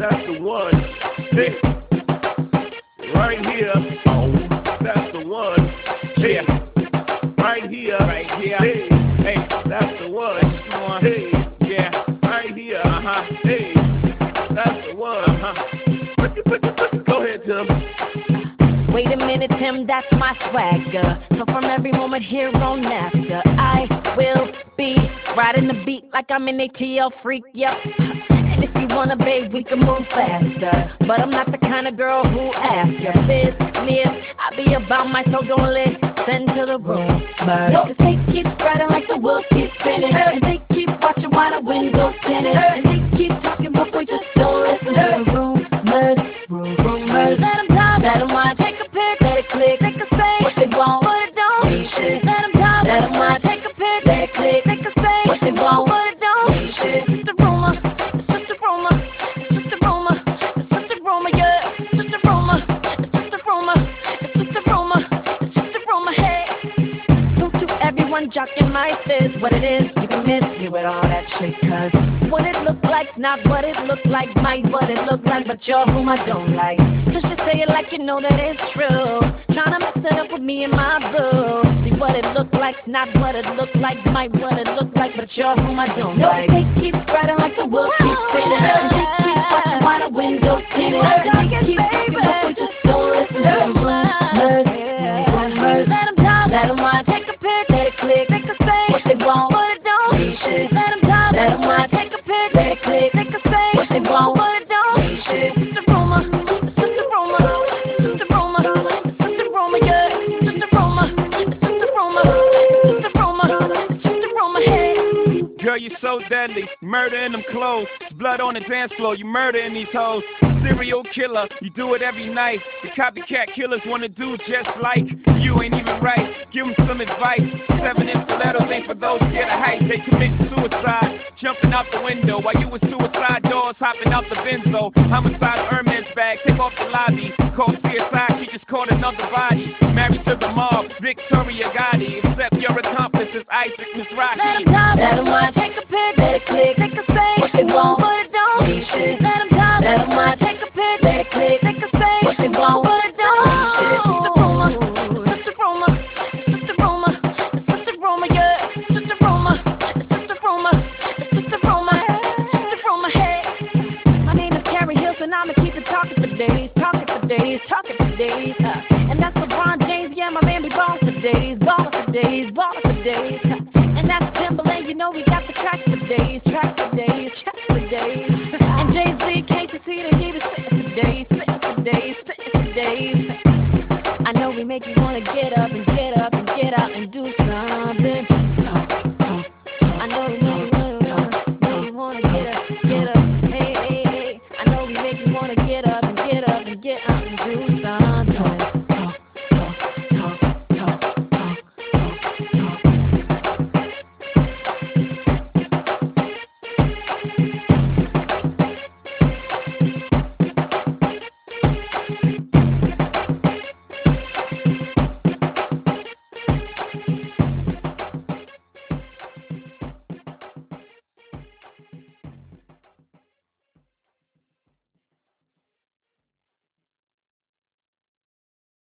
that's the one. Hey, right here. Oh, that's the one. Hey, right here. Right here. Hey, Hey, that's the one. that's the one. Hey, Yeah. right here. Uh-huh. Hey, that's the one. Go ahead, Tim. Wait a minute, Tim, that's my swagger. So from every moment here on after, I will be riding the beat like I'm an ATL freak, yep. And if you wanna, babe, we can move faster. But I'm not the kind of girl who asks your business. I be about my soul, don't listen to the rumors. Notice they keep spreading like the wheels keep spinning. And they keep watching while the windows tinted. And they keep talking, but we just don't listen to the rumors. Let them talk, let them watch. Take a pic, let it click. They can say what they want, but it don't mean shit. Let them talk, let them watch. Take a pic, let it click. They can say what they want, but it don't mean shit. It's just a rumor, it's just a rumor, it's just a rumor, it's just a rumor, yeah. It's just a rumor, it's just a rumor, it's just a rumor, it's just a rumor, hey. So to everyone jocking life is what it is. You can miss me with all that shit, cause what it look like's not what it look like. Might what it look like, but you're whom I don't like. Just you say it like you know that it's true. Tryna mess it up with me and my boo. See what it look like's not what it look like. Might what it look like, but you're whom I don't like. They keep spreading like the wheels keep spinning. And they keep watching while the windows tinted. And they keep talking, but we just don't listen to the rumors. Let them talk, let them watch. Take a pic, let it click. They can say what they want, but it don't mean shit. Let them talk, let them watch. Take a pic, let it click. They can say what they want, but it don't mean shit. It's just a rumor, it's just a rumor, it's just a rumor, it's just a rumor, yeah. It's just a rumor, it's just a rumor, it's just a rumor, it's just a rumor, hey. Girl, you so deadly, murder in them clothes. It's blood on the dance floor, you murdering these hoes. Serial killer, you do it every night. The copycat killers wanna do just like you, ain't even right. Give them some advice. 7-inch stilettos ain't for those scared of heights. They committing suicide, jumping out the window while you with suicide doors hopping out the benzo. Homicide Hermes bag, take off the lobby. Call CSI, she just caught another body. Married to the mob, Victoria Gotti. Except your accomplice is Isaac Mizrahi. Let them talk, let them watch. Take a pic, let it click. They can say what they want, but it don't mean shit. Let them talk, let them watch. Take a pic, let it click. They can say what they want, but it don't mean shit. It's just a rumor, it's just a rumor, it's just a rumor, it's just a rumor, yeah. It's just a rumor, it's just a rumor, it's just a rumor, it's just a rumor, hey. My name is Carrie Hilson, I'ma keep it talking for days, talking for days, talking for days. And that's LeBron James, yeah, my man be ballin' for days, ballin' for days, ballin' for days. And that's Timberland, you know we got the tracks for days, tracks for days, tracks for days.